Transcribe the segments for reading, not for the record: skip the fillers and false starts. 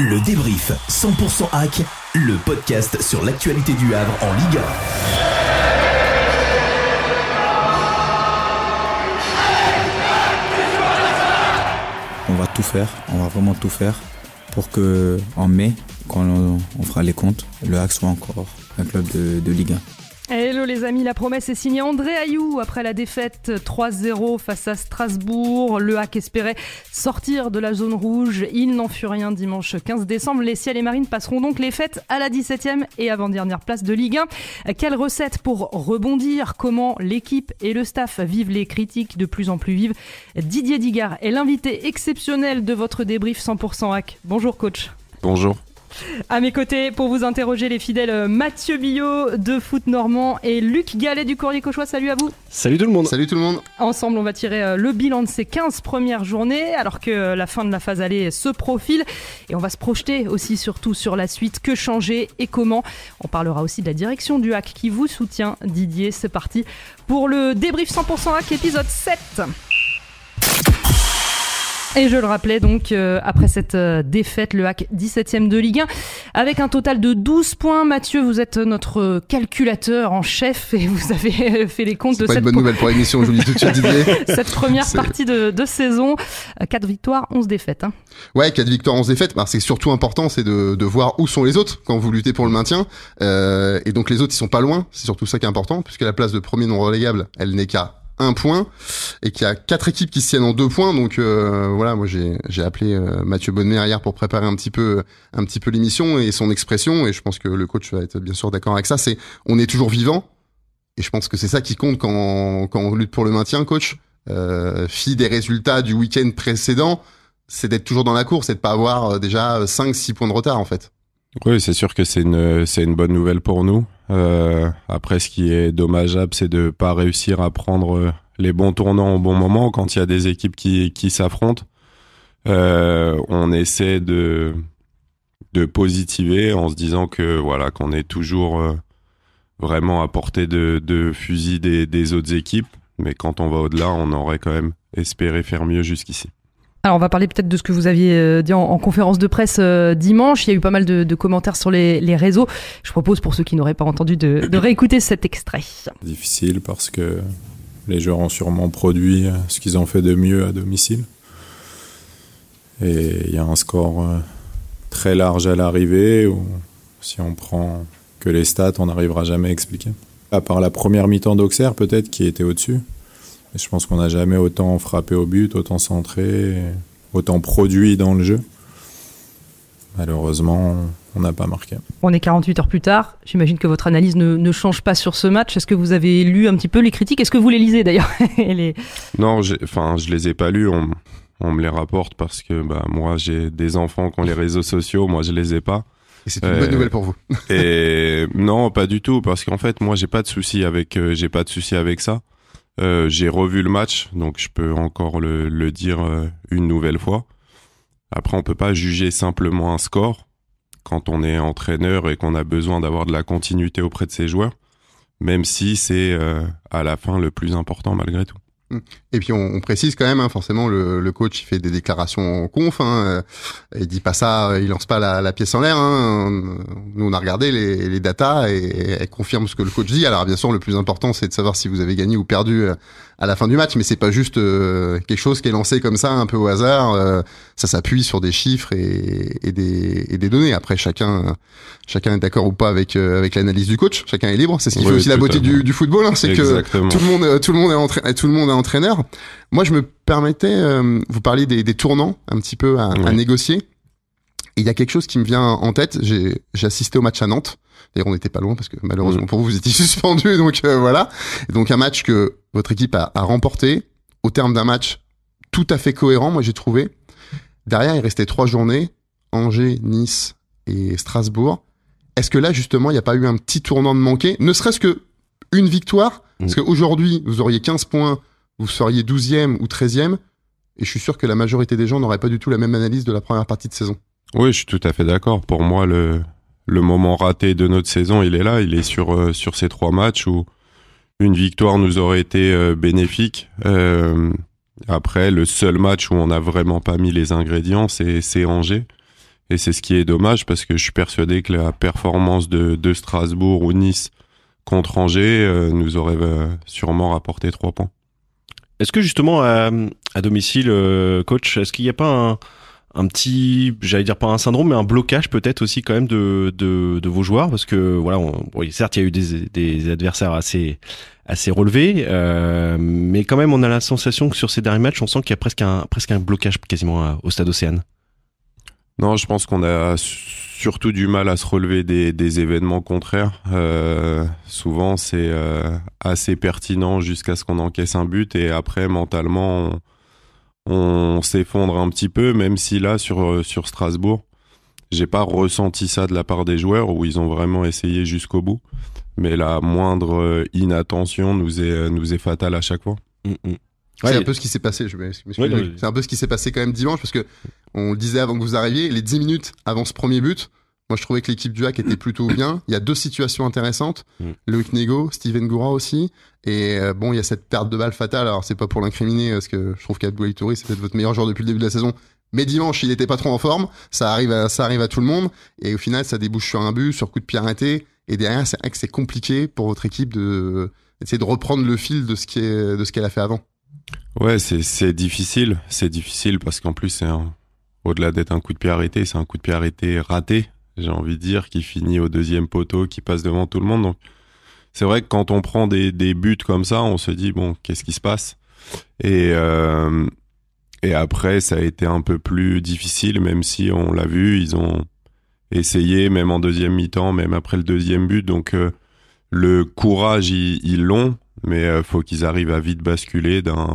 Le débrief 100% hack, le podcast sur l'actualité du Havre en Ligue 1. On va tout faire, on va vraiment tout faire pour que en mai, quand on fera les comptes, le HAC soit encore un club de Ligue 1. Hello les amis, la promesse est signée. André Ayew, après la défaite 3-0 face à Strasbourg, le HAC espérait sortir de la zone rouge. Il n'en fut rien dimanche 15 décembre. Les Ciels et Marines passeront donc les fêtes à la 17e et avant-dernière place de Ligue 1. Quelle recette pour rebondir ? Comment l'équipe et le staff vivent les critiques de plus en plus vives ? Didier Digard est l'invité exceptionnel de votre débrief 100% HAC. Bonjour coach. Bonjour. À mes côtés, pour vous interroger, les fidèles Mathieu Billot de Foot Normand et Luc Gallet du Courrier Cauchois. Salut à vous. Salut tout le monde. Salut tout le monde. Ensemble, on va tirer le bilan de ces 15 premières journées, alors que la fin de la phase aller se profile. Et on va se projeter aussi surtout sur la suite. Que changer et comment ? On parlera aussi de la direction du HAC qui vous soutient. Didier, c'est parti pour le débrief 100% HAC épisode 7. Et je le rappelais donc, après cette défaite, le HAC 17e de Ligue 1, avec un total de 12 points. Mathieu, vous êtes notre calculateur en chef et vous avez fait les comptes de cette... C'est pas une bonne nouvelle pour l'émission, je vous le dis tout de suite, Didier. Cette première partie de saison, 4 victoires, 11 défaites. Hein. Ouais, 4 victoires, 11 défaites. C'est surtout important, c'est de voir où sont les autres quand vous luttez pour le maintien. Et donc les autres, ils sont pas loin. C'est surtout ça qui est important, puisque la place de premier non relégable, elle n'est qu'à 1 point et qu'il y a 4 équipes qui se tiennent en 2 points. Donc voilà, moi j'ai appelé Mathieu Bonnemer hier pour préparer un petit peu l'émission et son expression, et je pense que le coach va être bien sûr d'accord avec ça. C'est on est toujours vivant, et je pense que c'est ça qui compte quand on lutte pour le maintien, coach. Fille des résultats du week-end précédent, c'est d'être toujours dans la course et de pas avoir déjà 5-6 points de retard en fait. Oui, c'est sûr que c'est une bonne nouvelle pour nous. Après, ce qui est dommageable, c'est de pas réussir à prendre les bons tournants au bon moment quand il y a des équipes qui s'affrontent. On essaie de positiver en se disant que voilà, qu'on est toujours vraiment à portée de fusil des autres équipes, mais quand on va au-delà, on aurait quand même espéré faire mieux jusqu'ici. Alors on va parler peut-être de ce que vous aviez dit en conférence de presse dimanche. Il y a eu pas mal de commentaires sur les réseaux. Je propose pour ceux qui n'auraient pas entendu de réécouter cet extrait. Difficile parce que les joueurs ont sûrement produit ce qu'ils ont fait de mieux à domicile. Et il y a un score très large à l'arrivée où si on prend que les stats, on n'arrivera jamais à expliquer. À part la première mi-temps d'Auxerre peut-être qui était au-dessus. Et je pense qu'on n'a jamais autant frappé au but, autant centré, autant produit dans le jeu. Malheureusement, on n'a pas marqué. On est 48 heures plus tard. J'imagine que votre analyse ne change pas sur ce match. Est-ce que vous avez lu un petit peu les critiques ? Est-ce que vous les lisez d'ailleurs ? Non, je les ai pas lus. On me les rapporte parce que moi, j'ai des enfants qui ont les réseaux sociaux. Moi, je les ai pas. Et c'est une bonne nouvelle pour vous. Et non, pas du tout. Parce qu'en fait, moi, j'ai pas de souci avec ça. J'ai revu le match, donc je peux encore le dire une nouvelle fois. Après, on peut pas juger simplement un score quand on est entraîneur et qu'on a besoin d'avoir de la continuité auprès de ses joueurs, même si c'est à la fin le plus important malgré tout. Et puis on précise quand même, forcément le coach il fait des déclarations en conf, il dit pas ça, il lance pas la pièce en l'air. Nous on a regardé les datas et elles confirment ce que le coach dit. Alors bien sûr le plus important c'est de savoir si vous avez gagné ou perdu à la fin du match, mais c'est pas juste quelque chose qui est lancé comme ça un peu au hasard. Ça s'appuie sur des chiffres et des données. Après chacun est d'accord ou pas avec l'analyse du coach. Chacun est libre. C'est ce qui fait aussi la beauté du football, c'est exactement. que tout le monde est entraîneur. Moi, je me permettais, vous parliez des tournants un petit peu à négocier. Et il y a quelque chose qui me vient en tête. J'ai assisté au match à Nantes. D'ailleurs, on n'était pas loin parce que malheureusement pour vous étiez suspendu. Donc voilà. Et donc un match que votre équipe a remporté au terme d'un match tout à fait cohérent. Moi, j'ai trouvé. Derrière, il restait 3 journées. Angers, Nice et Strasbourg. Est-ce que là, justement, il n'y a pas eu un petit tournant de manquer ? Ne serait-ce que une victoire. Parce qu'aujourd'hui, vous auriez 15 points. Vous seriez 12e ou 13e, et je suis sûr que la majorité des gens n'auraient pas du tout la même analyse de la première partie de saison. Oui, je suis tout à fait d'accord. Pour moi, le moment raté de notre saison, il est là. Il est sur ces 3 matchs où une victoire nous aurait été bénéfique. Après, le seul match où on n'a vraiment pas mis les ingrédients, c'est Angers. Et c'est ce qui est dommage parce que je suis persuadé que la performance de Strasbourg ou Nice contre Angers nous aurait sûrement rapporté 3 points. Est-ce que justement à domicile, coach, est-ce qu'il n'y a pas un petit, j'allais dire pas un syndrome, mais un blocage peut-être aussi quand même de vos joueurs, parce que voilà, certes il y a eu des adversaires assez relevés, mais quand même on a la sensation que sur ces derniers matchs, on sent qu'il y a presque un blocage quasiment au Stade Océane. Non, je pense qu'on a surtout du mal à se relever des événements contraires. Souvent, c'est assez pertinent jusqu'à ce qu'on encaisse un but et après, mentalement, on s'effondre un petit peu, même si là, sur Strasbourg, j'ai pas ressenti ça de la part des joueurs où ils ont vraiment essayé jusqu'au bout. Mais la moindre inattention nous est fatale à chaque fois. C'est un peu ce qui s'est passé, c'est un peu ce qui s'est passé quand même dimanche, parce que on le disait avant que vous arriviez, les 10 minutes avant ce premier but, moi je trouvais que l'équipe du HAC était plutôt bien. Il y a 2 situations intéressantes, Loïc Nego, Steven Goura aussi, et il y a cette perte de balle fatale. Alors c'est pas pour l'incriminer, parce que je trouve qu'Abdoulaye Touré c'est peut-être votre meilleur joueur depuis le début de la saison, mais dimanche il était pas trop en forme, ça arrive à tout le monde, et au final ça débouche sur un but, sur coup de pied arrêté, et derrière c'est vrai que c'est compliqué pour votre équipe d'essayer de reprendre le fil de ce qu'elle a fait avant. Ouais, c'est difficile parce qu'en plus au-delà d'être un coup de pied arrêté, c'est un coup de pied arrêté raté, j'ai envie de dire, qui finit au deuxième poteau, qui passe devant tout le monde. Donc c'est vrai que quand on prend des buts comme ça, on se dit bon, qu'est-ce qui se passe ? Et après ça a été un peu plus difficile, même si on l'a vu, ils ont essayé même en deuxième mi-temps, même après le deuxième but. Donc le courage ils l'ont. Mais faut qu'ils arrivent à vite basculer d'un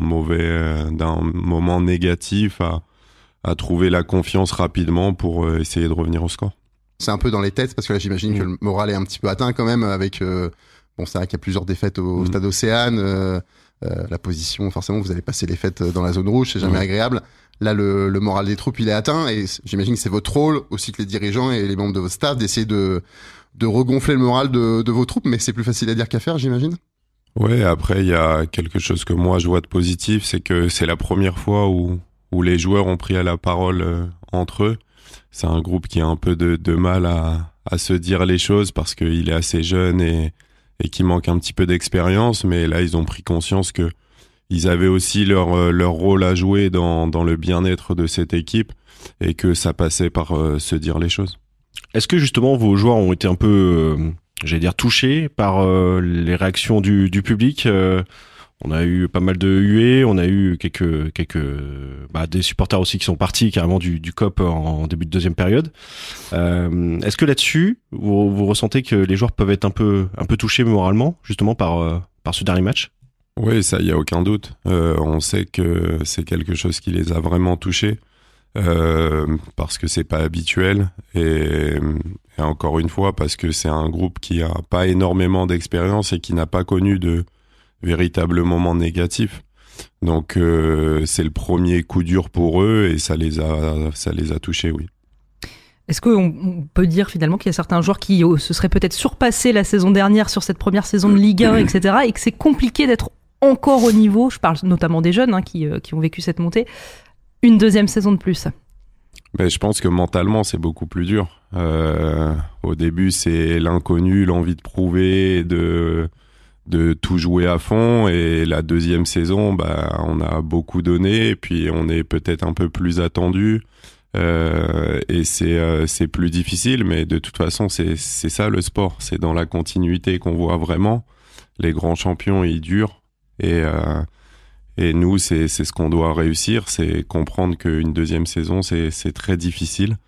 moment négatif à trouver la confiance rapidement pour essayer de revenir au score. C'est un peu dans les têtes, parce que là j'imagine que le moral est un petit peu atteint quand même avec c'est vrai qu'il y a plusieurs défaites au Stade Océane, la position, forcément vous allez passer les fêtes dans la zone rouge, c'est jamais agréable. Là le moral des troupes il est atteint, et j'imagine que c'est votre rôle aussi que les dirigeants et les membres de votre staff d'essayer de regonfler le moral de vos troupes, mais c'est plus facile à dire qu'à faire, j'imagine. Ouais, après il y a quelque chose que moi je vois de positif, c'est que c'est la première fois où les joueurs ont pris à la parole entre eux. C'est un groupe qui a un peu de mal à se dire les choses parce qu'il est assez jeune et qui manque un petit peu d'expérience, mais là ils ont pris conscience que ils avaient aussi leur rôle à jouer dans le bien-être de cette équipe et que ça passait par se dire les choses. Est-ce que justement vos joueurs ont été un peu touchés par les réactions du public? On a eu pas mal de huées, on a eu quelques des supporters aussi qui sont partis carrément du COP en début de deuxième période. Est-ce que là-dessus, vous ressentez que les joueurs peuvent être un peu touchés moralement, justement par ce dernier match? Oui, ça, y a aucun doute. On sait que c'est quelque chose qui les a vraiment touchés. Parce que c'est pas habituel et encore une fois parce que c'est un groupe qui a pas énormément d'expérience et qui n'a pas connu de véritables moments négatifs. Donc c'est le premier coup dur pour eux et ça les a touchés, oui. Est-ce qu'on peut dire finalement qu'il y a certains joueurs qui se seraient peut-être surpassés la saison dernière sur cette première saison de Ligue 1, etc., et que c'est compliqué d'être encore au niveau, je parle notamment des jeunes qui ont vécu cette montée, une deuxième saison de plus? Mais je pense que mentalement c'est beaucoup plus dur. Au début c'est l'inconnu, l'envie de prouver, de tout jouer à fond, et la deuxième saison on a beaucoup donné et puis on est peut-être un peu plus attendu et c'est plus difficile, mais de toute façon c'est ça le sport, c'est dans la continuité qu'on voit vraiment. Les grands champions ils durent et nous, c'est ce qu'on doit réussir, c'est comprendre qu'une deuxième saison, c'est très difficile.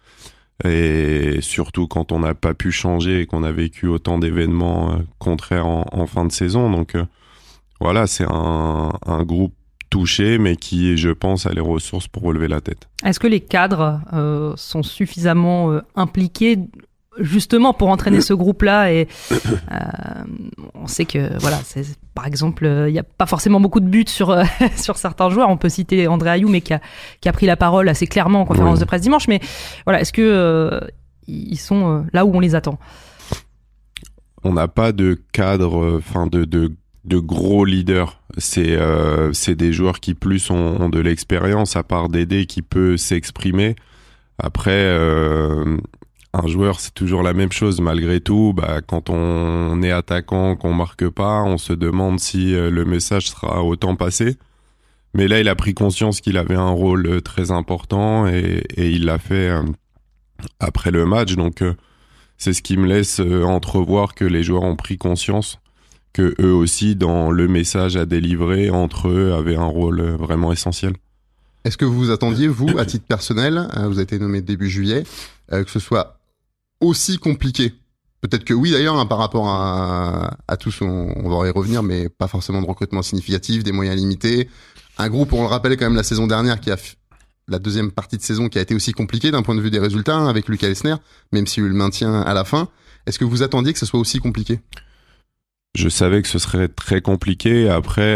Et surtout quand on n'a pas pu changer et qu'on a vécu autant d'événements contraires en fin de saison. Donc voilà, c'est un groupe touché, mais qui, je pense, a les ressources pour relever la tête. Est-ce que les cadres sont suffisamment impliqués justement pour entraîner ce groupe-là? Et on sait que par exemple il n'y a pas forcément beaucoup de buts sur certains joueurs. On peut citer André Ayou, mais qui a pris la parole assez clairement en conférence de presse dimanche. Mais voilà, est-ce que ils sont là où on les attend? On n'a pas de cadre, de gros leaders. C'est des joueurs qui plus ont de l'expérience, à part Dédé qui peut s'exprimer. Après, un joueur, c'est toujours la même chose. Malgré tout, quand on est attaquant, qu'on marque pas, on se demande si le message sera autant passé. Mais là, il a pris conscience qu'il avait un rôle très important et il l'a fait après le match. Donc, c'est ce qui me laisse entrevoir que les joueurs ont pris conscience que eux aussi, dans le message à délivrer, entre eux, avaient un rôle vraiment essentiel. Est-ce que vous vous attendiez, vous, à titre personnel, vous avez été nommé début juillet, que ce soit aussi compliqué? Peut-être que oui, d'ailleurs, par rapport à tous, on va y revenir, mais pas forcément de recrutement significatif, des moyens limités. Un groupe, on le rappelle quand même, la saison dernière, la deuxième partie de saison qui a été aussi compliquée d'un point de vue des résultats, avec Lucas Elsner, même s'il y a eu le maintien à la fin. Est-ce que vous attendiez que ce soit aussi compliqué? Je savais que ce serait très compliqué. Après,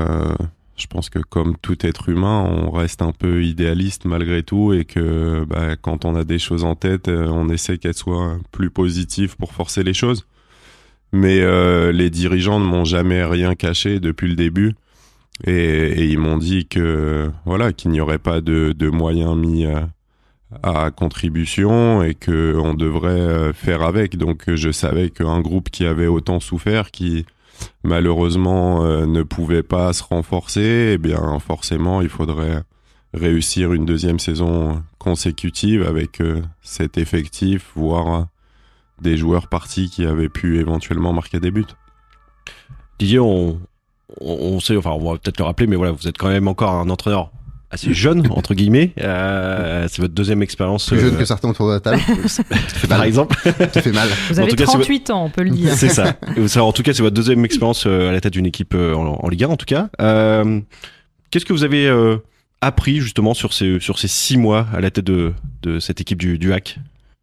je pense que comme tout être humain, on reste un peu idéaliste malgré tout et que quand on a des choses en tête, on essaie qu'elles soient plus positives pour forcer les choses. Mais les dirigeants ne m'ont jamais rien caché depuis le début et ils m'ont dit que qu'il n'y aurait pas de moyens mis à contribution et que on devrait faire avec. Donc je savais qu'un groupe qui avait autant souffert, qui malheureusement ne pouvait pas se renforcer, eh bien forcément il faudrait réussir une deuxième saison consécutive avec cet effectif, voire des joueurs partis qui avaient pu éventuellement marquer des buts. Didier, on sait, on va peut-être le rappeler, mais voilà, vous êtes quand même encore un entraîneur assez jeune, entre guillemets. C'est votre deuxième expérience. Plus jeune que certains autour de la table. Par exemple. Ça fait mal. Vous avez 38 ans, on peut le dire. C'est ça. En tout cas, c'est votre deuxième expérience à la tête d'une équipe en Ligue 1, en tout cas. Qu'est-ce que vous avez appris, justement, sur ces 6 mois à la tête de cette équipe du HAC?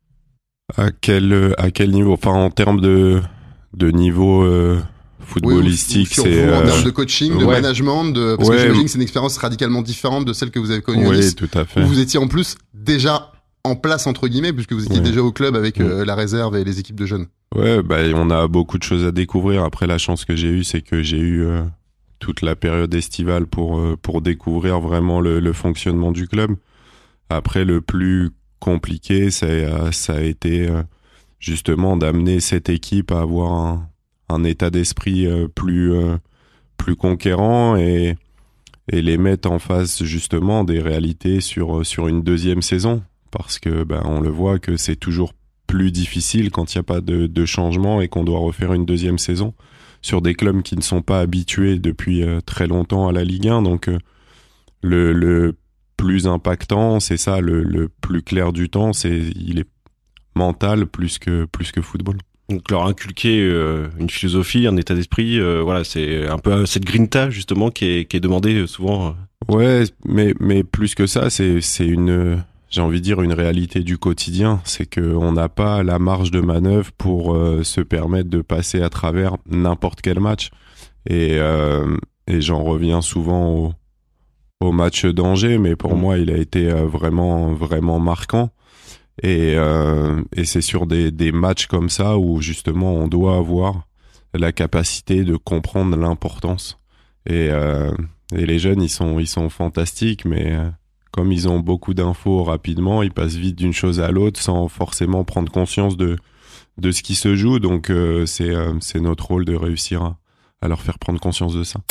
À quel niveau? Enfin, en termes de niveau footballistique, oui, c'est en termes de coaching, de management, parce que j'imagine que c'est une expérience radicalement différente de celle que vous avez connue à Nice. Oui, tout à fait. Où vous étiez en plus déjà en place entre guillemets, puisque vous étiez déjà au club avec la réserve et les équipes de jeunes. Ouais, on a beaucoup de choses à découvrir. Après, la chance que j'ai eue, c'est que j'ai eu toute la période estivale pour découvrir vraiment le fonctionnement du club. Après, le plus compliqué, ça a été justement d'amener cette équipe à avoir un état d'esprit plus conquérant et les mettre en face justement des réalités sur une deuxième saison, parce que on le voit que c'est toujours plus difficile quand il n'y a pas de changement et qu'on doit refaire une deuxième saison sur des clubs qui ne sont pas habitués depuis très longtemps à la Ligue 1. Donc le plus impactant, c'est ça, le plus clair du temps, il est mental plus que football. Donc leur inculquer une philosophie, un état d'esprit, c'est un peu cette grinta justement qui est demandée souvent. Ouais, mais plus que ça, c'est une, j'ai envie de dire, une réalité du quotidien. C'est que on n'a pas la marge de manœuvre pour se permettre de passer à travers n'importe quel match. Et j'en reviens souvent au match d'Angers, mais pour moi, il a été vraiment, vraiment marquant. Et c'est sur des matchs comme ça où justement on doit avoir la capacité de comprendre l'importance. Et les jeunes, ils sont fantastiques, mais comme ils ont beaucoup d'infos rapidement, ils passent vite d'une chose à l'autre sans forcément prendre conscience de ce qui se joue. Donc c'est notre rôle de réussir à leur faire prendre conscience de ça.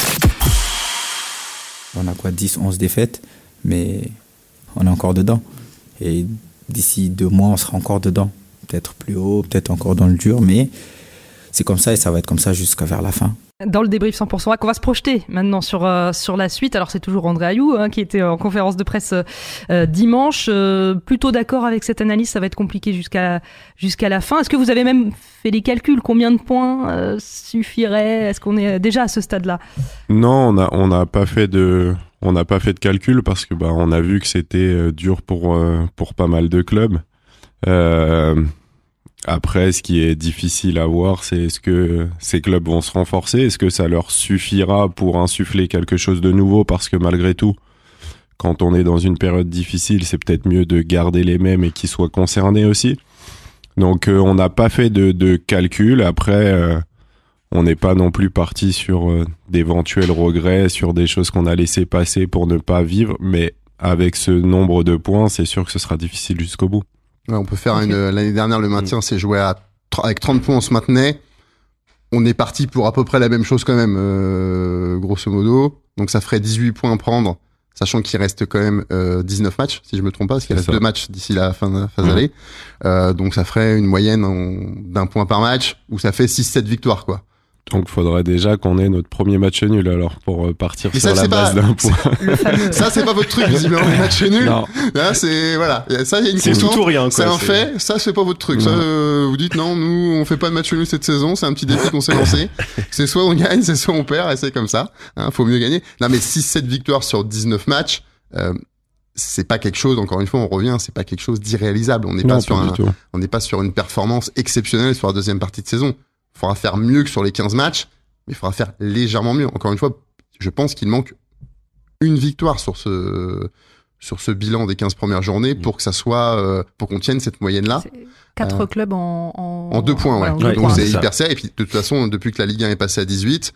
On a 10, 11 défaites, mais on est encore dedans. Et d'ici 2 mois, on sera encore dedans. Peut-être plus haut, peut-être encore dans le dur, mais c'est comme ça et ça va être comme ça jusqu'à vers la fin. Dans le débrief 100% HAC, on va se projeter maintenant sur la suite. Alors c'est toujours André Ayou qui était en conférence de presse dimanche. Plutôt d'accord avec cette analyse, ça va être compliqué jusqu'à la fin. Est-ce que vous avez même fait les calculs? Combien de points suffirait? Est-ce qu'on est déjà à ce stade-là? Non, on n'a pas fait de calcul parce que on a vu que c'était dur pour pas mal de clubs. Après, ce qui est difficile à voir, c'est est-ce que ces clubs vont se renforcer? Est-ce que ça leur suffira pour insuffler quelque chose de nouveau? Parce que malgré tout, quand on est dans une période difficile, c'est peut-être mieux de garder les mêmes et qu'ils soient concernés aussi. Donc, on n'a pas fait de calcul. Après, on n'est pas non plus parti sur d'éventuels regrets, sur des choses qu'on a laissé passer pour ne pas vivre. Mais avec ce nombre de points, c'est sûr que ce sera difficile jusqu'au bout. Ouais, on peut faire l'année dernière, le maintien, c'est joué avec 30 points, on se maintenait. On est parti pour à peu près la même chose quand même, grosso modo. Donc ça ferait 18 points à prendre, sachant qu'il reste quand même 19 matchs, si je me trompe pas, parce qu'il reste 2 matchs d'ici la fin de la phase aller. Donc ça ferait une moyenne d'un point par match, où ça fait 6-7 victoires, quoi. Donc, faudrait déjà qu'on ait notre premier match nul, alors, pour partir et sur la base d'un point. Ça, c'est pas votre truc, visiblement, le match nul. Non. Là, c'est, voilà. Ça, il y a une C'est constante. tout ou rien, quoi. C'est un fait. Ça, c'est pas votre truc. Ça, vous dites non, nous, on fait pas de match nul cette saison. C'est un petit défi qu'on s'est lancé. C'est soit on gagne, c'est soit on perd, et c'est comme ça. Faut mieux gagner. Non, mais 6-7 victoires sur 19 matchs, c'est pas quelque chose, encore une fois, on revient, c'est pas quelque chose d'irréalisable. On n'est pas sur une performance exceptionnelle sur la deuxième partie de saison. Il faudra faire mieux que sur les 15 matchs, mais il faudra faire légèrement mieux. Encore une fois, je pense qu'il manque une victoire sur ce bilan des 15 premières journées pour que ça soit, pour qu'on tienne cette moyenne-là. 4 clubs en 2 points, ouais. Ouais, Donc c'est ça. hyper serré. Et puis, de toute façon, depuis que la Ligue 1 est passée à 18,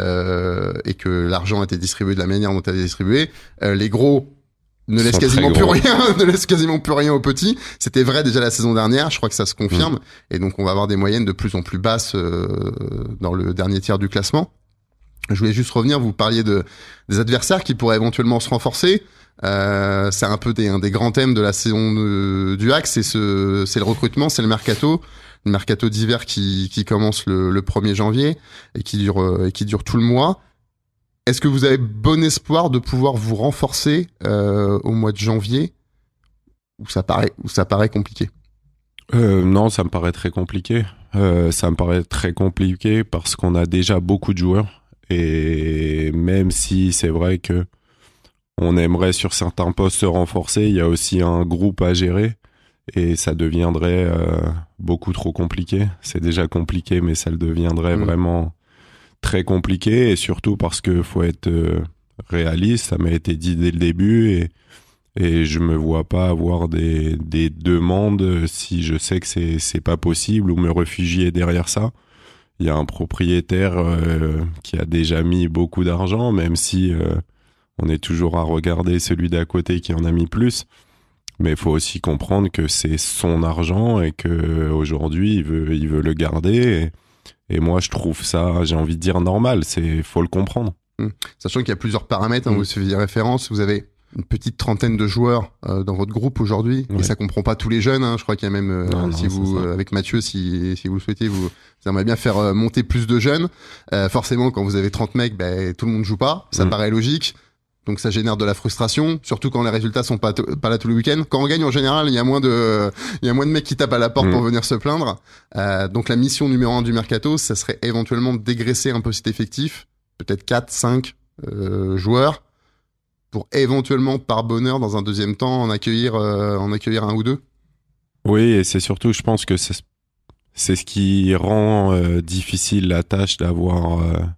et que l'argent a été distribué de la manière dont elle a été distribué, les gros ne laisse quasiment plus rien aux petits. C'était vrai déjà la saison dernière, je crois que ça se confirme. Et donc on va avoir des moyennes de plus en plus basses dans le dernier tiers du classement. Je voulais juste revenir, vous parliez des adversaires qui pourraient éventuellement se renforcer. C'est un peu des grands thèmes de la saison du HAC, c'est le recrutement, c'est le mercato d'hiver qui commence le 1er janvier et qui dure tout le mois. Est-ce que vous avez bon espoir de pouvoir vous renforcer au mois de janvier, ou ça paraît compliqué? Non, ça me paraît très compliqué. Ça me paraît très compliqué parce qu'on a déjà beaucoup de joueurs, et même si c'est vrai que on aimerait sur certains postes se renforcer, il y a aussi un groupe à gérer et ça deviendrait beaucoup trop compliqué. C'est déjà compliqué, mais ça le deviendrait vraiment très compliqué, et surtout parce que faut être réaliste, ça m'a été dit dès le début, et je me vois pas avoir des demandes si je sais que c'est pas possible, ou me réfugier derrière ça. Il y a un propriétaire qui a déjà mis beaucoup d'argent, même si on est toujours à regarder celui d'à côté qui en a mis plus. Mais il faut aussi comprendre que c'est son argent et que aujourd'hui il veut le garder. Et moi, je trouve ça, j'ai envie de dire normal. Faut le comprendre. Sachant qu'il y a plusieurs paramètres, vous faisiez référence, vous avez une petite trentaine de joueurs dans votre groupe aujourd'hui, et ça comprend pas tous les jeunes. Je crois qu'il y a même, avec Mathieu, si vous le souhaitez, vous aimeriez bien faire monter plus de jeunes. Forcément, quand vous avez 30 mecs, tout le monde joue pas. Ça paraît logique. Donc ça génère de la frustration, surtout quand les résultats sont pas là tous les week-ends. Quand on gagne, en général, il y a moins de mecs qui tapent à la porte pour venir se plaindre. Donc la mission numéro 1 du mercato, ça serait éventuellement de dégraisser un peu cet effectif, peut-être 4, 5 joueurs, pour éventuellement, par bonheur, dans un deuxième temps, en accueillir un ou deux. Oui, et c'est surtout, je pense que c'est ce qui rend difficile la tâche d'avoir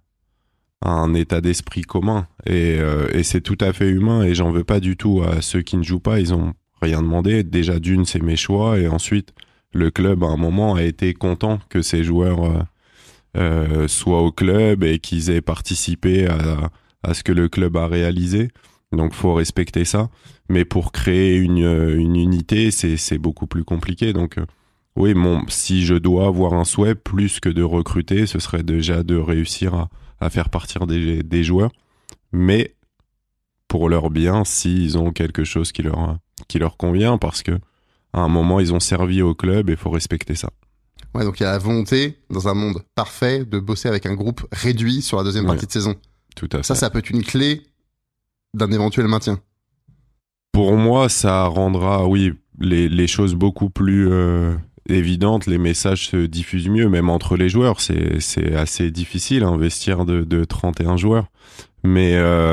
un état d'esprit commun, et c'est tout à fait humain, et j'en veux pas du tout à ceux qui ne jouent pas. Ils ont rien demandé. Déjà, d'une, c'est mes choix, et ensuite le club à un moment a été content que ces joueurs soient au club et qu'ils aient participé à ce que le club a réalisé. Donc faut respecter ça, mais pour créer une unité, c'est beaucoup plus compliqué. Donc oui, si je dois avoir un souhait plus que de recruter, ce serait déjà de réussir à faire partir des joueurs, mais pour leur bien, s'ils ont quelque chose qui leur convient, parce que à un moment ils ont servi au club, et il faut respecter ça. Ouais, donc il y a la volonté, dans un monde parfait, de bosser avec un groupe réduit sur la deuxième partie de saison. Tout à fait. Ça peut être une clé d'un éventuel maintien. Pour moi, ça rendra, les choses beaucoup plus évidentes, les messages se diffusent mieux, même entre les joueurs. C'est assez difficile à investir de 31 joueurs. Mais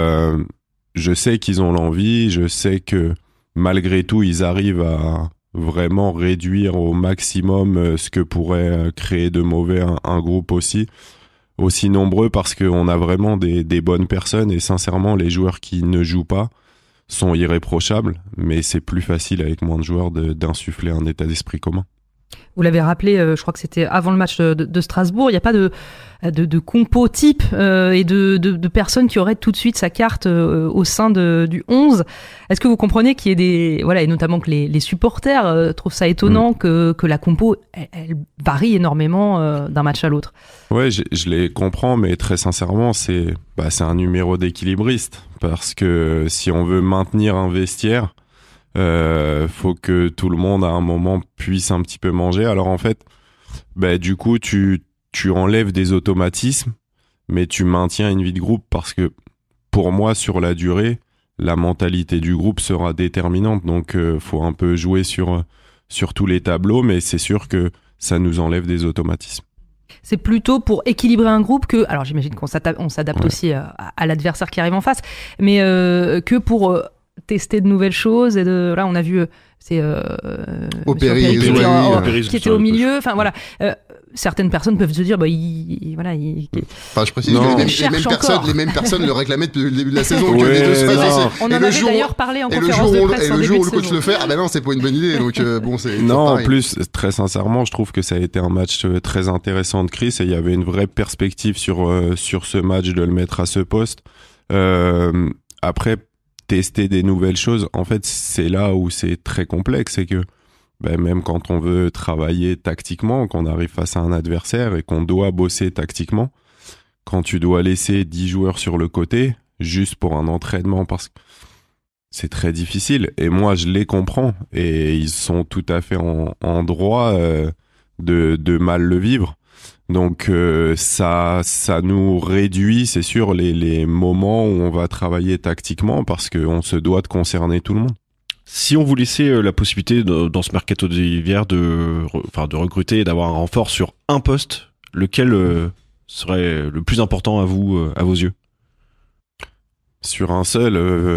je sais qu'ils ont l'envie, je sais que malgré tout, ils arrivent à vraiment réduire au maximum ce que pourrait créer de mauvais un groupe aussi nombreux, parce qu'on a vraiment des bonnes personnes, et sincèrement, les joueurs qui ne jouent pas sont irréprochables, mais c'est plus facile avec moins de joueurs d'insuffler un état d'esprit commun. Vous l'avez rappelé, je crois que c'était avant le match de Strasbourg, il n'y a pas de compo type et de personnes qui auraient tout de suite sa carte au sein du 11. Est-ce que vous comprenez qu'il y ait des... Voilà, et notamment que les supporters trouvent ça étonnant que la compo, elle varie énormément d'un match à l'autre? Ouais, je les comprends, mais très sincèrement, c'est un numéro d'équilibriste. Parce que si on veut maintenir un vestiaire, faut que tout le monde à un moment puisse un petit peu manger. Alors en fait, du coup tu enlèves des automatismes, mais tu maintiens une vie de groupe, parce que pour moi sur la durée, la mentalité du groupe sera déterminante. Donc faut un peu jouer sur tous les tableaux, mais c'est sûr que ça nous enlève des automatismes. C'est plutôt pour équilibrer un groupe que... Alors j'imagine qu'on s'adapte aussi à l'adversaire qui arrive en face, mais que pour... tester de nouvelles choses. Et là on a vu Opéry qui était au milieu, enfin voilà. Certaines personnes peuvent se dire enfin je précise que les mêmes personnes le réclamaient depuis le début de la saison, que les deux se fassent. On en avait d'ailleurs parlé en conférence de presse en début de saison. Et le jour où le coach le fait, non, c'est pas une bonne idée. Donc bon, c'est non, en plus, très sincèrement, je trouve que ça a été un match très intéressant de Chris, et il y avait une vraie perspective sur ce match de le mettre à ce poste. Après, tester des nouvelles choses, en fait, c'est là où c'est très complexe. C'est que même quand on veut travailler tactiquement, qu'on arrive face à un adversaire et qu'on doit bosser tactiquement, quand tu dois laisser 10 joueurs sur le côté juste pour un entraînement, parce que c'est très difficile, et moi je les comprends, et ils sont tout à fait en droit de mal le vivre. Donc ça nous réduit, c'est sûr, les moments où on va travailler tactiquement, parce qu'on se doit de concerner tout le monde. Si on vous laissait la possibilité dans ce mercato d'hiver de recruter et d'avoir un renfort sur un poste, lequel serait le plus important à vous, à vos yeux? Sur un seul,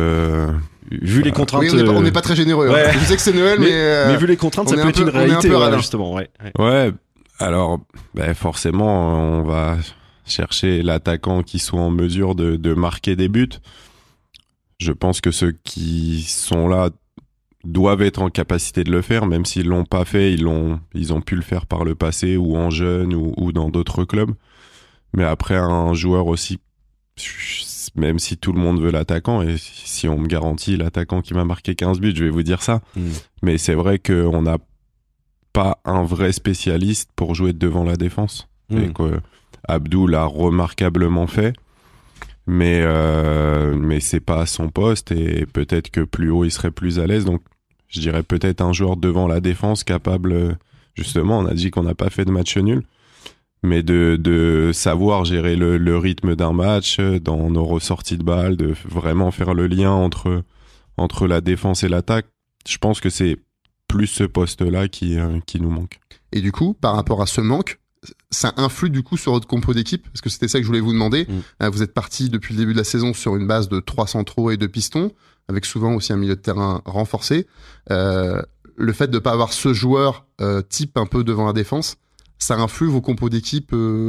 vu les contraintes, oui, on n'est pas très généreux. Ouais. Je sais que c'est Noël, mais vu les contraintes, ça peut être une réalité, justement. Ouais. Alors, forcément, on va chercher l'attaquant qui soit en mesure de marquer des buts. Je pense que ceux qui sont là doivent être en capacité de le faire, même s'ils l'ont pas fait, ils ont pu le faire par le passé, ou en jeune, ou dans d'autres clubs. Mais après, un joueur aussi, même si tout le monde veut l'attaquant, et si on me garantit l'attaquant qui m'a marqué 15 buts, je vais vous dire ça. Mais c'est vrai qu'on n'a pas un vrai spécialiste pour jouer devant la défense. Et que Abdou l'a remarquablement fait, mais c'est pas à son poste, et peut-être que plus haut il serait plus à l'aise. Donc je dirais peut-être un joueur devant la défense capable, justement, on a dit qu'on n'a pas fait de match nul, mais de savoir gérer le rythme d'un match, dans nos ressorties de balles, de vraiment faire le lien entre la défense et l'attaque. Je pense que c'est plus ce poste-là qui nous manque. Et du coup, par rapport à ce manque, ça influe du coup sur votre compo d'équipe, parce que c'était ça que je voulais vous demander. Vous êtes parti depuis le début de la saison sur une base de 3 centraux et 2 pistons, avec souvent aussi un milieu de terrain renforcé. Le fait de pas avoir ce joueur type un peu devant la défense, ça influe vos compos d'équipe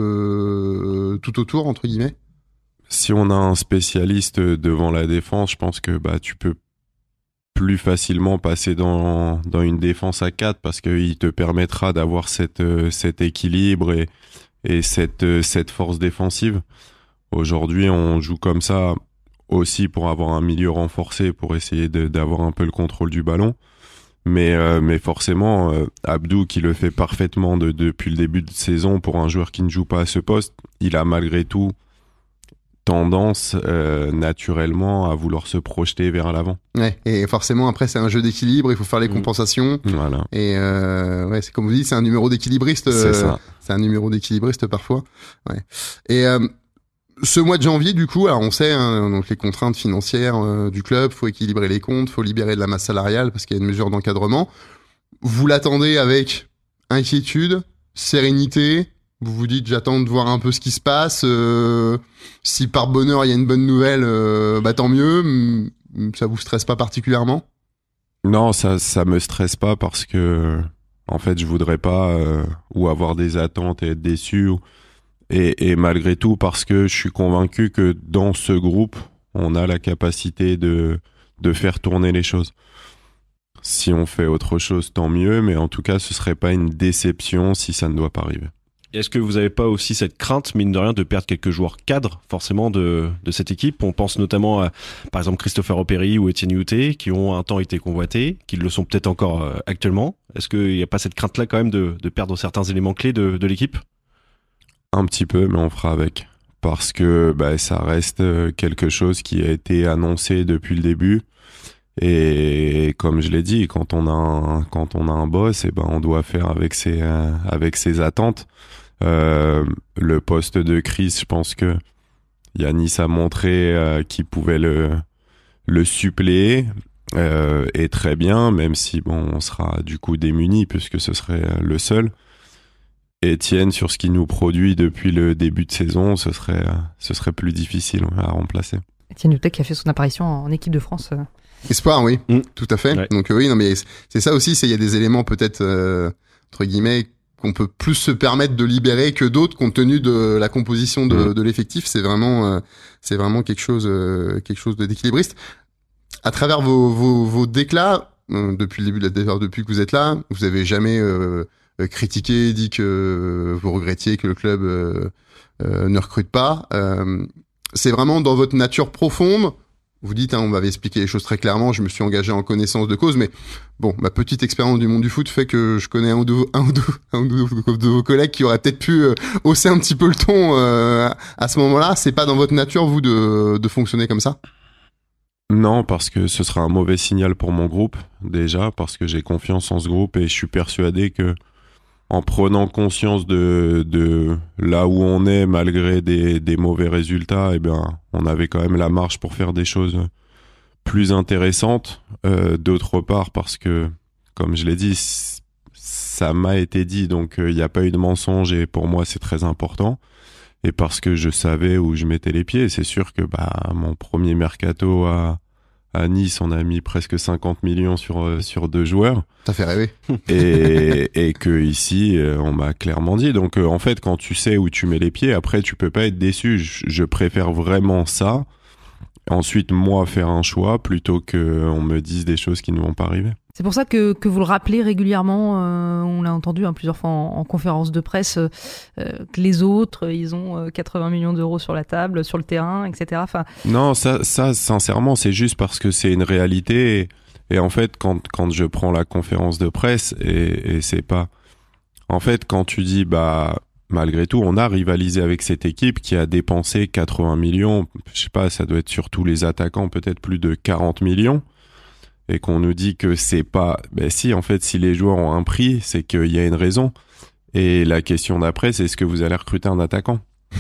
tout autour, entre guillemets? Si on a un spécialiste devant la défense, je pense que tu peux plus facilement passer dans une défense à 4, parce qu'il te permettra d'avoir cet équilibre et cette force défensive. Aujourd'hui, on joue comme ça aussi pour avoir un milieu renforcé, pour essayer d'avoir un peu le contrôle du ballon. Mais forcément, Abdou, qui le fait parfaitement depuis le début de saison, pour un joueur qui ne joue pas à ce poste, il a malgré tout tendance naturellement à vouloir se projeter vers l'avant. Ouais, et forcément après c'est un jeu d'équilibre, il faut faire les compensations. Voilà. Et c'est comme vous dites, c'est un numéro d'équilibriste. C'est ça. C'est un numéro d'équilibriste parfois. Ouais. Et ce mois de janvier, du coup, alors on sait donc les contraintes financières du club, faut équilibrer les comptes, faut libérer de la masse salariale parce qu'il y a une mesure d'encadrement. Vous l'attendez avec inquiétude, sérénité. Vous vous dites, j'attends de voir un peu ce qui se passe. Si par bonheur il y a une bonne nouvelle, tant mieux. Ça vous stresse pas particulièrement? Non, ça me stresse pas, parce que en fait je voudrais pas ou avoir des attentes et être déçu, et malgré tout, parce que je suis convaincu que dans ce groupe on a la capacité de faire tourner les choses. Si on fait autre chose, tant mieux, mais en tout cas, ce serait pas une déception si ça ne doit pas arriver. Est-ce que vous n'avez pas aussi cette crainte, mine de rien, de perdre quelques joueurs cadres, forcément, de cette équipe? On pense notamment à, par exemple, Christopher Opéry ou Etienne Youté, qui ont un temps été convoités, qui le sont peut-être encore actuellement. Est-ce qu'il n'y a pas cette crainte-là, quand même, de perdre certains éléments clés de l'équipe? Un petit peu, mais on fera avec. Parce que ça reste quelque chose qui a été annoncé depuis le début. Et comme je l'ai dit, quand on a un boss, on doit faire avec ses attentes. Le poste de Chris, je pense que Yanis a montré qu'il pouvait le suppléer et très bien, même si on sera du coup démuni puisque ce serait le seul. Etienne, sur ce qu'il nous produit depuis le début de saison, ce serait plus difficile à remplacer. Etienne Youté qui a fait son apparition en équipe de France. Espoir, oui, tout à fait. Ouais. Donc oui, non mais c'est ça aussi, il y a des éléments peut-être entre guillemets qu'on peut plus se permettre de libérer que d'autres compte tenu de la composition de l'effectif. C'est vraiment quelque chose d'équilibriste. À travers vos déclats depuis le début depuis que vous êtes là, vous avez jamais critiqué, dit que vous regrettiez que le club ne recrute pas. C'est vraiment dans votre nature profonde. Vous dites, on m'avait expliqué les choses très clairement, je me suis engagé en connaissance de cause, mais bon, ma petite expérience du monde du foot fait que je connais un ou deux de vos collègues qui auraient peut-être pu hausser un petit peu le ton à ce moment-là. C'est pas dans votre nature, vous, de fonctionner comme ça? Non, parce que ce sera un mauvais signal pour mon groupe, déjà, parce que j'ai confiance en ce groupe et je suis persuadé que en prenant conscience de là où on est, malgré des mauvais résultats, on avait quand même la marge pour faire des choses plus intéressantes. D'autre part, parce que, comme je l'ai dit, ça m'a été dit, donc il n'y a pas eu de mensonge et pour moi c'est très important. Et parce que je savais où je mettais les pieds. C'est sûr que mon premier mercato à Nice, on a mis presque 50 millions sur 2 joueurs. Ça fait rêver. Et que ici, on m'a clairement dit. Donc en fait, quand tu sais où tu mets les pieds, après tu peux pas être déçu. Je préfère vraiment ça. Ensuite, moi, faire un choix plutôt qu'on me dise des choses qui ne vont pas arriver. C'est pour ça que vous le rappelez régulièrement, on l'a entendu plusieurs fois en conférence de presse, que les autres, ils ont 80 millions d'euros sur la table, sur le terrain, etc. Enfin... Non, ça, sincèrement, c'est juste parce que c'est une réalité. Et en fait, quand je prends la conférence de presse, et c'est pas... En fait, quand tu dis, malgré tout, on a rivalisé avec cette équipe qui a dépensé 80 millions, je sais pas, ça doit être sur tous les attaquants, peut-être plus de 40 millions. Et qu'on nous dit que c'est pas... si, en fait, si les joueurs ont un prix, c'est qu'il y a une raison. Et la question d'après, c'est est-ce que vous allez recruter un attaquant?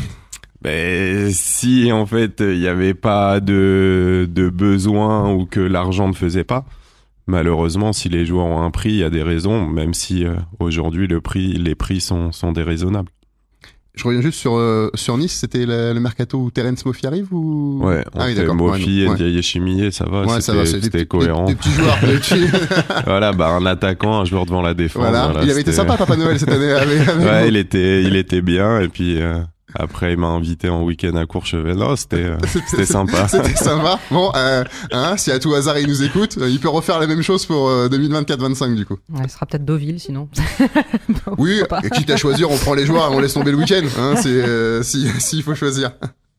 Si, en fait, il n'y avait pas de besoin ou que l'argent ne faisait pas, malheureusement, si les joueurs ont un prix, il y a des raisons, même si aujourd'hui, les prix sont déraisonnables. Je reviens juste sur Nice, c'était le mercato où Terence Moffi arrive ou... Ouais, on fait Moffi, Ndiaye Chimier, ça va, ouais, c'était cohérent. Des petits joueurs. Voilà, un attaquant, un joueur devant la défense. Voilà, il avait été sympa, Papa Noël, cette année. Ouais, il était bien, et puis... Après, il m'a invité en week-end à Courchevel. Non, c'était sympa. C'était sympa. Bon, si à tout hasard il nous écoute, il peut refaire la même chose pour 2024-25 du coup. Ouais, ce sera peut-être Deauville sinon. Oui, et quitte à choisir, on prend les joueurs et on laisse tomber le week-end. C'est s'il faut choisir.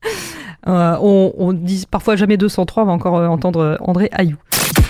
On dit parfois jamais 203, on va encore entendre André Ayew.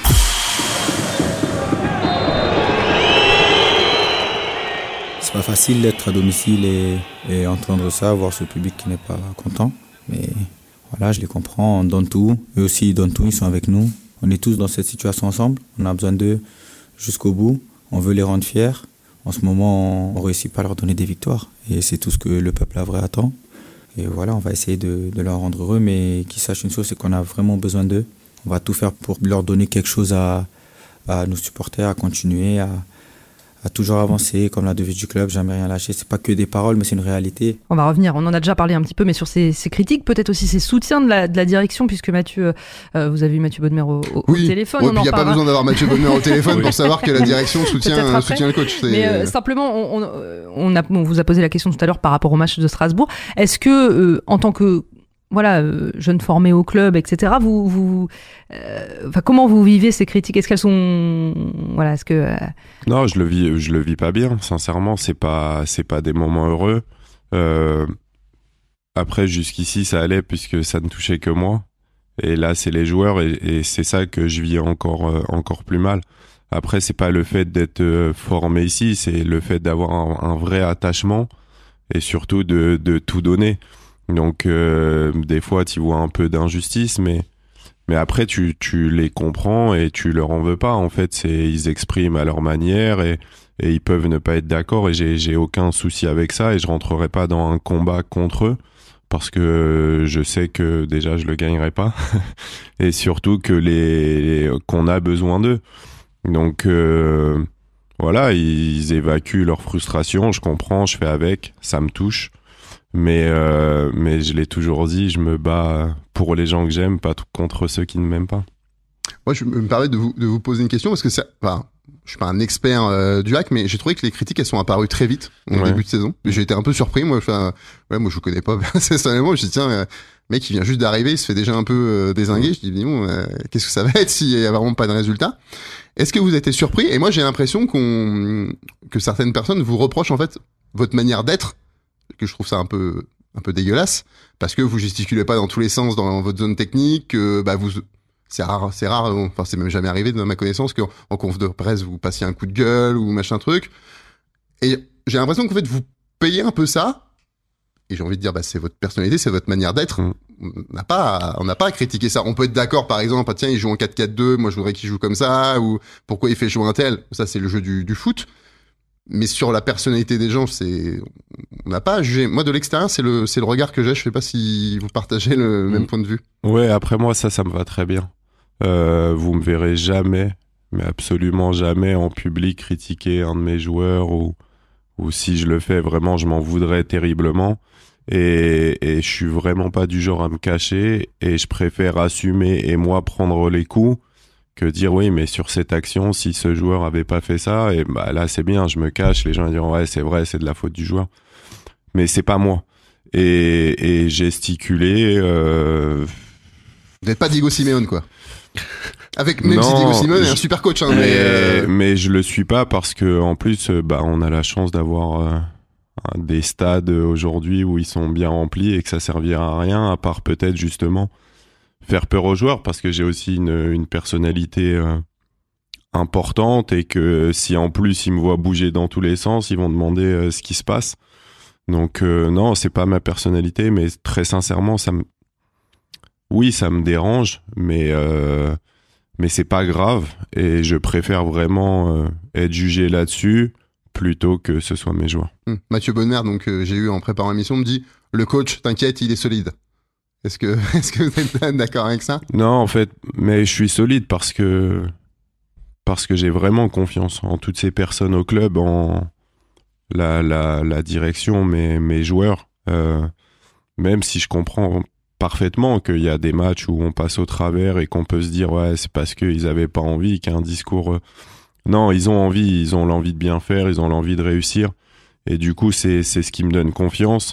C'est pas facile d'être à domicile et entendre ça, voir ce public qui n'est pas content. Mais voilà, je les comprends, on donne tout. Eux aussi, ils donnent tout, ils sont avec nous. On est tous dans cette situation ensemble. On a besoin d'eux jusqu'au bout. On veut les rendre fiers. En ce moment, on ne réussit pas à leur donner des victoires. Et c'est tout ce que le peuple vrai attend. Et voilà, on va essayer de leur rendre heureux. Mais qu'ils sachent une chose, c'est qu'on a vraiment besoin d'eux. On va tout faire pour leur donner quelque chose à nos supporters, à continuer, à toujours avancer comme la devise du club, jamais rien lâcher. C'est pas que des paroles, mais c'est une réalité. On va revenir, on en a déjà parlé un petit peu, mais sur ces critiques, peut-être aussi ces soutiens de la direction, puisque Mathieu, vous avez eu Mathieu Bodmer au téléphone. Oui, puis il n'y a pas besoin d'avoir Mathieu Bodmer au téléphone pour savoir que la direction soutient le coach. Mais simplement, on vous a posé la question tout à l'heure par rapport au match de Strasbourg. Est-ce que, en tant que voilà, jeunes formés au club, etc. Comment vous vivez ces critiques? Est-ce qu'elles sont, voilà, est-ce que Non, je le vis pas bien. Sincèrement, c'est pas des moments heureux. Après, jusqu'ici, ça allait puisque ça ne touchait que moi. Et là, c'est les joueurs et c'est ça que je vis encore plus mal. Après, c'est pas le fait d'être formé ici, c'est le fait d'avoir un vrai attachement et surtout de tout donner. Donc des fois tu vois un peu d'injustice, mais après tu les comprends et tu leur en veux pas. En fait, ils expriment à leur manière et ils peuvent ne pas être d'accord et j'ai aucun souci avec ça et je rentrerai pas dans un combat contre eux parce que je sais que déjà je le gagnerai pas et surtout que qu'on a besoin d'eux. Donc voilà, ils évacuent leur frustration, je comprends, je fais avec, ça me touche. Mais je l'ai toujours dit, je me bats pour les gens que j'aime, pas contre ceux qui ne m'aiment pas. Moi, je me permets de vous poser une question parce que je suis pas un expert du hack, mais j'ai trouvé que les critiques elles sont apparues très vite au début de saison. J'ai été un peu surpris. Moi, moi je vous connais pas personnellement. Je dis tiens, mec, il vient juste d'arriver, il se fait déjà un peu dézinguer. Je dis bon, qu'est-ce que ça va être s'il y a vraiment pas de résultat? Est-ce que vous avez été surpris? Et moi, j'ai l'impression que certaines personnes vous reprochent en fait votre manière d'être, que je trouve ça un peu dégueulasse, parce que vous gesticulez pas dans tous les sens dans votre zone technique, c'est rare, enfin c'est même jamais arrivé dans ma connaissance qu'en conf de presse vous passiez un coup de gueule ou machin truc. Et j'ai l'impression qu'en fait vous payez un peu ça, et j'ai envie de dire c'est votre personnalité, c'est votre manière d'être. On n'a pas à critiquer ça. On peut être d'accord par exemple, tiens il joue en 4-4-2, moi je voudrais qu'il joue comme ça, ou pourquoi il fait jouer un tel, ça c'est le jeu du foot. Mais sur la personnalité des gens, on n'a pas à juger. Moi, de l'extérieur, c'est le regard que j'ai. Je sais pas si vous partagez le même point de vue. Ouais, après moi, ça me va très bien. Vous me verrez jamais, mais absolument jamais en public critiquer un de mes joueurs ou si je le fais, vraiment, je m'en voudrais terriblement. Et je suis vraiment pas du genre à me cacher et je préfère assumer et moi prendre les coups que dire oui mais sur cette action si ce joueur avait pas fait ça et là c'est bien, je me cache, les gens diront ouais c'est vrai, c'est de la faute du joueur, mais c'est pas moi et gesticuler vous n'êtes pas Diego Simeone quoi. Avec même si Diego Simeone est un super coach mais je le suis pas parce que en plus on a la chance d'avoir des stades aujourd'hui où ils sont bien remplis et que ça servira à rien à part peut-être justement faire peur aux joueurs parce que j'ai aussi une personnalité importante et que si en plus ils me voient bouger dans tous les sens, ils vont demander ce qui se passe. Donc non, c'est pas ma personnalité, mais très sincèrement, ça me dérange, mais c'est pas grave et je préfère vraiment être jugé là-dessus plutôt que ce soit mes joueurs. Mathieu Bonnemer, donc j'ai eu en préparant l'émission, me dit le coach, t'inquiète, il est solide. Est-ce que vous êtes d'accord avec ça? Non, en fait, mais je suis solide parce que j'ai vraiment confiance en toutes ces personnes au club, en la direction, mes joueurs. Même si je comprends parfaitement qu'il y a des matchs où on passe au travers et qu'on peut se dire ouais c'est parce qu'ils avaient pas envie, qu'il y a un discours. Non, ils ont envie, ils ont l'envie de bien faire, ils ont l'envie de réussir. Et du coup, c'est ce qui me donne confiance.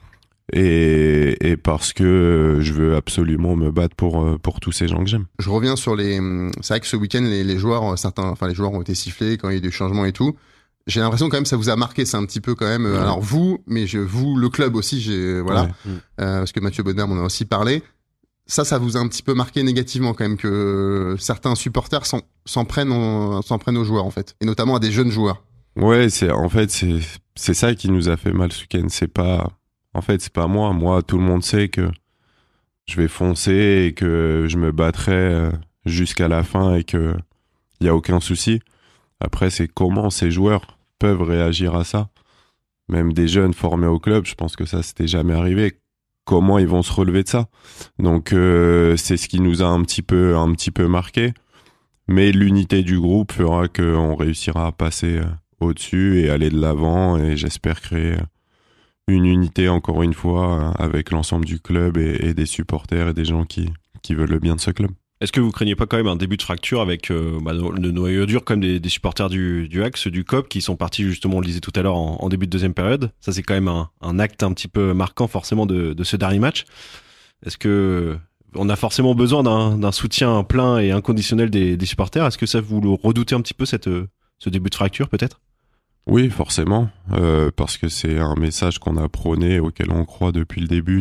Et parce que je veux absolument me battre pour tous ces gens que j'aime. Je reviens sur c'est vrai que ce week-end les joueurs les joueurs ont été sifflés quand il y a eu des changements et tout. J'ai l'impression quand même ça vous a marqué, c'est un petit peu quand même alors vous le club aussi, parce que Mathieu Bonnemer m'en a aussi parlé. Ça vous a un petit peu marqué négativement quand même que certains supporters s'en prennent aux joueurs en fait, et notamment à des jeunes joueurs. Ouais, c'est ça qui nous a fait mal ce week-end, c'est pas moi. Moi, tout le monde sait que je vais foncer et que je me battrai jusqu'à la fin et que y a aucun souci. Après, c'est comment ces joueurs peuvent réagir à ça. Même des jeunes formés au club, je pense que ça s'était jamais arrivé. Comment ils vont se relever de ça? Donc, c'est ce qui nous a un petit peu marqué. Mais l'unité du groupe fera qu'on réussira à passer au-dessus et aller de l'avant. Et j'espère créer une unité, encore une fois, avec l'ensemble du club et des supporters et des gens qui veulent le bien de ce club. Est-ce que vous craignez pas quand même un début de fracture avec le noyau dur quand même des supporters du HAC, ceux du COP, qui sont partis justement, on le disait tout à l'heure, en début de deuxième période. Ça, c'est quand même un acte un petit peu marquant forcément de ce dernier match. Est-ce que on a forcément besoin d'un soutien plein et inconditionnel des supporters? Est-ce que ça vous le redoutez un petit peu ce début de fracture peut-être? Oui, forcément, parce que c'est un message qu'on a prôné, auquel on croit depuis le début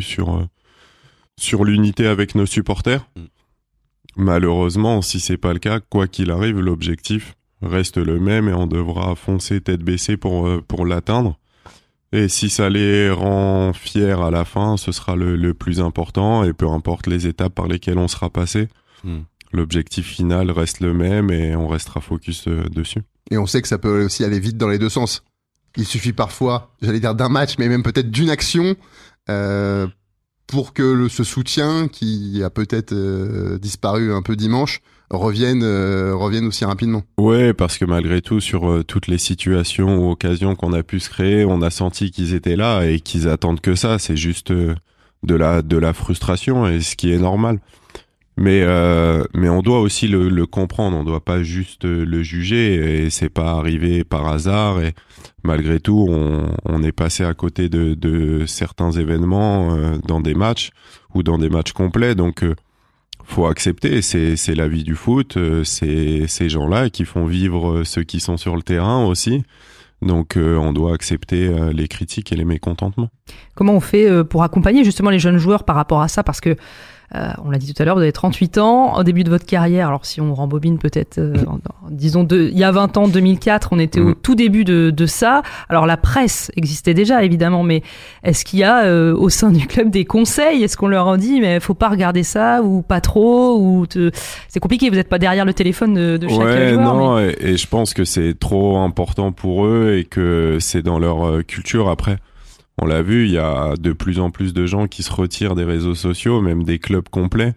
sur l'unité avec nos supporters. Malheureusement, si c'est pas le cas, quoi qu'il arrive, l'objectif reste le même et on devra foncer tête baissée pour l'atteindre. Et si ça les rend fiers à la fin, ce sera le plus important, et peu importe les étapes par lesquelles on sera passé, l'objectif final reste le même et on restera focus dessus. Et on sait que ça peut aussi aller vite dans les deux sens. Il suffit parfois, j'allais dire d'un match, mais même peut-être d'une action, pour que ce soutien qui a peut-être disparu un peu dimanche revienne aussi rapidement. Ouais, parce que malgré tout, sur toutes les situations ou occasions qu'on a pu se créer, on a senti qu'ils étaient là et qu'ils attendent que ça. C'est juste de la frustration, et ce qui est normal. Mais on doit aussi le comprendre. On doit pas juste le juger, et c'est pas arrivé par hasard. Et malgré tout, on est passé à côté de certains événements dans des matchs ou dans des matchs complets. Donc faut accepter, c'est la vie du foot, c'est ces gens-là qui font vivre ceux qui sont sur le terrain aussi. Donc on doit accepter les critiques et les mécontentements. Comment on fait pour accompagner justement les jeunes joueurs par rapport à ça? Parce que on l'a dit tout à l'heure, vous avez 38 ans, au début de votre carrière. Alors si on rembobine peut-être, disons, il y a 20 ans, 2004, on était au tout début de ça. Alors la presse existait déjà, évidemment, mais est-ce qu'il y a au sein du club des conseils? Est-ce qu'on leur en dit, mais faut pas regarder ça, ou pas trop, c'est compliqué, vous n'êtes pas derrière le téléphone de chaque joueur. Non, et je pense que c'est trop important pour eux et que c'est dans leur culture après. On l'a vu, il y a de plus en plus de gens qui se retirent des réseaux sociaux, même des clubs complets,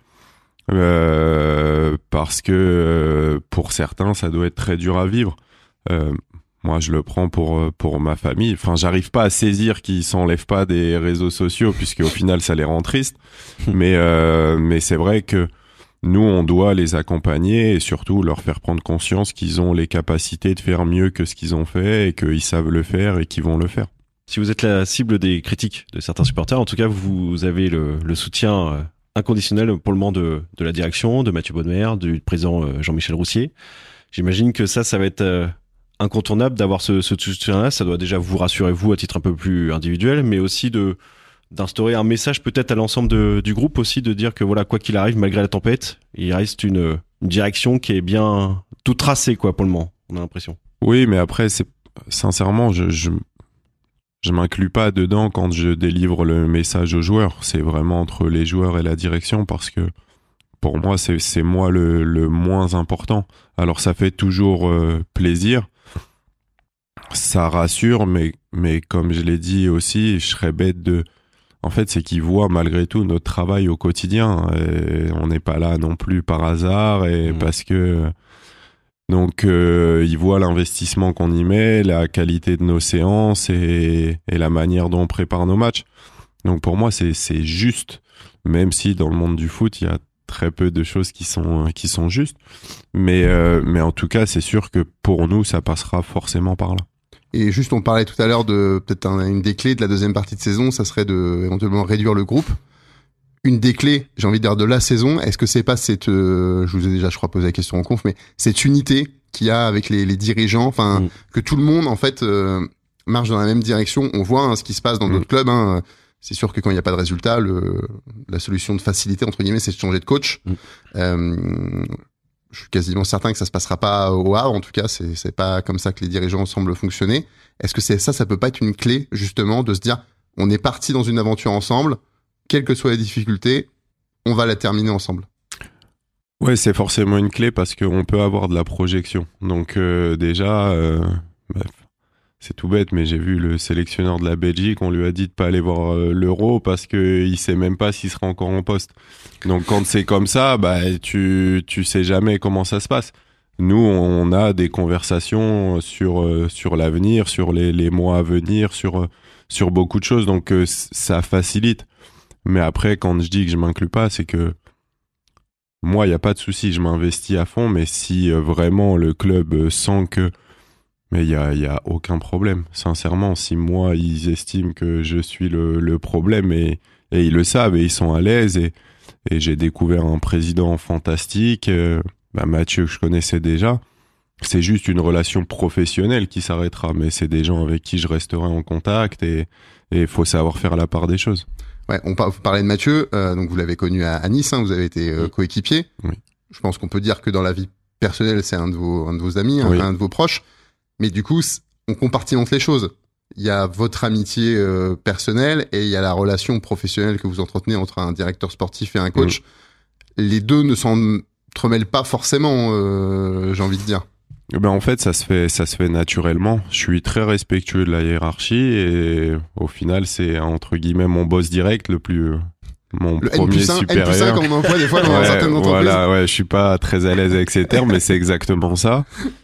parce que pour certains, ça doit être très dur à vivre. Moi, je le prends pour ma famille. Enfin, j'arrive pas à saisir qu'ils s'enlèvent pas des réseaux sociaux, puisque au final, ça les rend tristes. Mais c'est vrai que nous, on doit les accompagner et surtout leur faire prendre conscience qu'ils ont les capacités de faire mieux que ce qu'ils ont fait, et qu'ils savent le faire et qu'ils vont le faire. Si vous êtes la cible des critiques de certains supporters, en tout cas, vous avez le soutien inconditionnel pour le moment de la direction, de Mathieu Bonnemer, du président Jean-Michel Roussier. J'imagine que ça va être incontournable d'avoir ce soutien-là. Ça doit déjà vous rassurer, vous, à titre un peu plus individuel, mais aussi d'instaurer un message peut-être à l'ensemble du groupe aussi, de dire que voilà, quoi qu'il arrive, malgré la tempête, il reste une direction qui est bien toute tracée, quoi, pour le moment, on a l'impression. Oui, mais après, sincèrement, je m'inclus pas dedans quand je délivre le message aux joueurs. C'est vraiment entre les joueurs et la direction, parce que pour moi, c'est moi le moins important. Alors ça fait toujours plaisir, ça rassure, mais comme je l'ai dit aussi, je serais bête en fait, c'est qu'ils voient malgré tout notre travail au quotidien. Et on n'est pas là non plus par hasard, et parce que... Donc, ils voient l'investissement qu'on y met, la qualité de nos séances et la manière dont on prépare nos matchs. Donc, pour moi, c'est juste, même si dans le monde du foot, il y a très peu de choses qui sont justes. Mais en tout cas, c'est sûr que pour nous, ça passera forcément par là. Et juste, on parlait tout à l'heure de peut-être une des clés de la deuxième partie de saison, ça serait de éventuellement réduire le groupe. Une des clés, j'ai envie de dire, de la saison, est-ce que c'est pas cette, je vous ai déjà, je crois, posé la question en conf, mais cette unité qu'il y a avec les dirigeants, enfin, que tout le monde, en fait, marche dans la même direction. On voit ce qui se passe dans d'autres clubs. C'est sûr que quand il n'y a pas de résultat, la solution de facilité, entre guillemets, c'est de changer de coach. Je suis quasiment certain que ça se passera pas au Havre. En tout cas, c'est pas comme ça que les dirigeants semblent fonctionner. Est-ce que ça peut pas être une clé, justement, de se dire, on est parti dans une aventure ensemble, quelles que soient les difficultés, on va la terminer ensemble? Ouais, c'est forcément une clé, parce qu'on peut avoir de la projection. Donc déjà, c'est tout bête, mais j'ai vu le sélectionneur de la Belgique, on lui a dit de pas aller voir l'Euro parce qu'il sait même pas s'il sera encore en poste. Donc quand c'est comme ça, tu sais jamais comment ça se passe. Nous, on a des conversations sur l'avenir, sur les mois à venir, sur beaucoup de choses, donc ça facilite. Mais après, quand je dis que je m'inclus pas, c'est que moi, il n'y a pas de souci, je m'investis à fond, mais si vraiment le club sent que... Mais il y a aucun problème, sincèrement. Si moi, ils estiment que je suis le problème, et et ils le savent et ils sont à l'aise et j'ai découvert un président fantastique, Mathieu que je connaissais déjà. C'est juste une relation professionnelle qui s'arrêtera, mais c'est des gens avec qui je resterai en contact et il faut savoir faire la part des choses. Ouais, vous parlez de Mathieu, donc vous l'avez connu à Nice, vous avez été coéquipier. Oui. Je pense qu'on peut dire que dans la vie personnelle, c'est un de vos amis, oui. Un de vos proches. Mais du coup, on compartimente les choses. Il y a votre amitié personnelle et il y a la relation professionnelle que vous entretenez entre un directeur sportif et un coach. Oui. Les deux ne s'entremêlent pas forcément, j'ai envie de dire. En fait, ça se fait naturellement. Je suis très respectueux de la hiérarchie et au final, c'est entre guillemets mon boss direct mon premier supérieur. N+1 comme on emploie des fois dans certaines entreprises. Voilà, je suis pas très à l'aise avec ces termes, mais c'est exactement ça.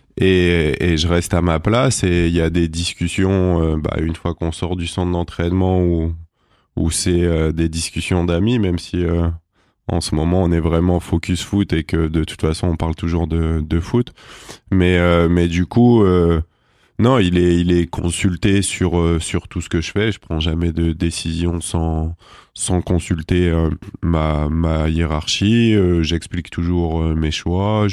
Et je reste à ma place et il y a des discussions, une fois qu'on sort du centre d'entraînement où c'est des discussions d'amis, même si en ce moment on est vraiment focus foot et que de toute façon on parle toujours de foot. Mais du coup, non, il est consulté sur tout ce que je fais. Je prends jamais de décision sans consulter ma hiérarchie. J'explique toujours mes choix.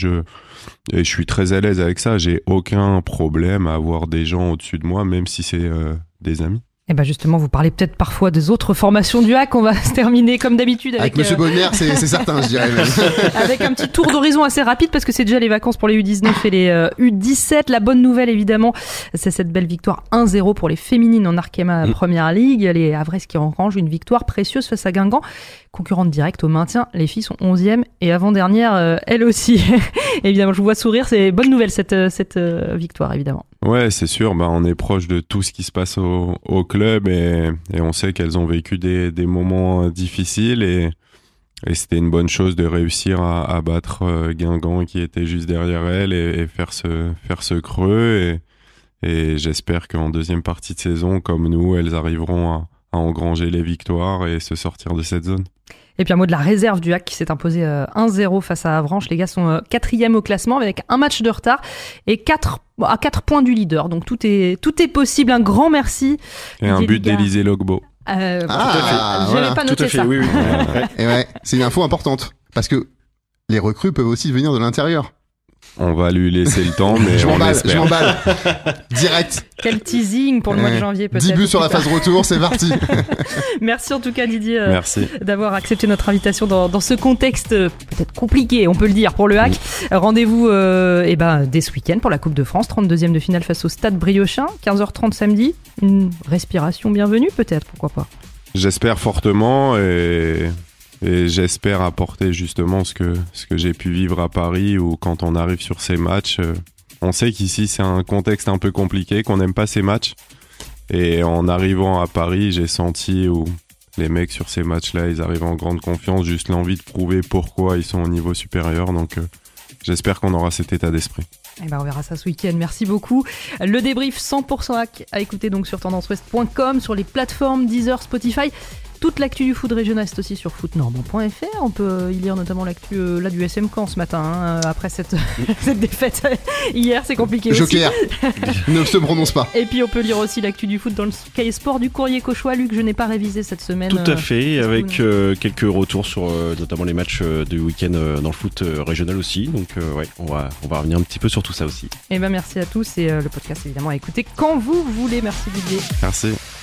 Et je suis très à l'aise avec ça. J'ai aucun problème à avoir des gens au-dessus de moi, même si c'est des amis. Et justement, vous parlez peut-être parfois des autres formations du HAC. On va se terminer comme d'habitude avec Monsieur Bonner, c'est certain, je dirais. Avec un petit tour d'horizon assez rapide parce que c'est déjà les vacances pour les U19 et les U17. La bonne nouvelle, évidemment, c'est cette belle victoire 1-0 pour les féminines en Arkema Première Ligue. Les Havrais qui engrangent une victoire précieuse face à Guingamp. Concurrente directe au maintien, les filles sont 11e et avant-dernière, elles aussi. Évidemment, je vous vois sourire, c'est bonne nouvelle cette victoire, évidemment. Ouais, c'est sûr, on est proche de tout ce qui se passe au club et on sait qu'elles ont vécu des moments difficiles et c'était une bonne chose de réussir à battre Guingamp qui était juste derrière elles et faire ce creux et j'espère qu'en deuxième partie de saison, comme nous, elles arriveront à engranger les victoires et se sortir de cette zone. Et puis un mot de la réserve du HAC qui s'est imposé 1-0 face à Avranches. Les gars sont 4e au classement avec un match de retard et 4 points du leader. Donc tout est possible. Un grand merci. Et un but d'Élisée Logbo. J'avais pas noté ça. Oui. Et c'est une info importante parce que les recrues peuvent aussi venir de l'intérieur. On va lui laisser le temps, mais je m'emballe. Direct. Quel teasing pour le mois de janvier, peut-être. 10 buts sur la phase retour, c'est parti. Merci en tout cas, Didier, Merci. D'avoir accepté notre invitation dans ce contexte peut-être compliqué, on peut le dire, pour le HAC. Rendez-vous dès ce week-end pour la Coupe de France, 32e de finale face au Stade Briochin, 15h30 samedi. Une respiration bienvenue, peut-être, pourquoi pas. J'espère fortement et j'espère apporter justement ce que j'ai pu vivre à Paris où quand on arrive sur ces matchs, on sait qu'ici c'est un contexte un peu compliqué, qu'on n'aime pas ces matchs. Et en arrivant à Paris, j'ai senti où les mecs sur ces matchs-là, ils arrivent en grande confiance, juste l'envie de prouver pourquoi ils sont au niveau supérieur. Donc j'espère qu'on aura cet état d'esprit. On verra ça ce week-end. Merci beaucoup. Le débrief 100% HAC à écouter donc sur tendanceouest.com, sur les plateformes Deezer, Spotify. Toute l'actu du foot régional est aussi sur footnormand.fr. On peut y lire notamment l'actu du SM Caen ce matin, après cette défaite hier, c'est compliqué Joker. aussi. Ne se prononce pas. Et puis on peut lire aussi l'actu du foot dans le cahier sport du Courrier Cauchois. Luc, je n'ai pas révisé cette semaine. Tout à fait, avec quelques retours sur notamment les matchs du week-end dans le foot régional aussi. Donc on va revenir un petit peu sur tout ça aussi. Et merci à tous et le podcast évidemment à écouter quand vous voulez. Merci Didier. Merci.